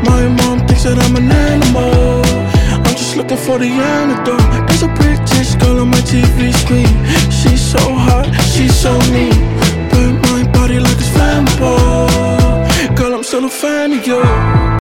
My mom thinks that I'm an animal. I'm just looking for the antidote. There's a British girl on my TV screen. She's so hot, she's so mean. Burn my body like it's flammable. Girl, I'm still a fan of you.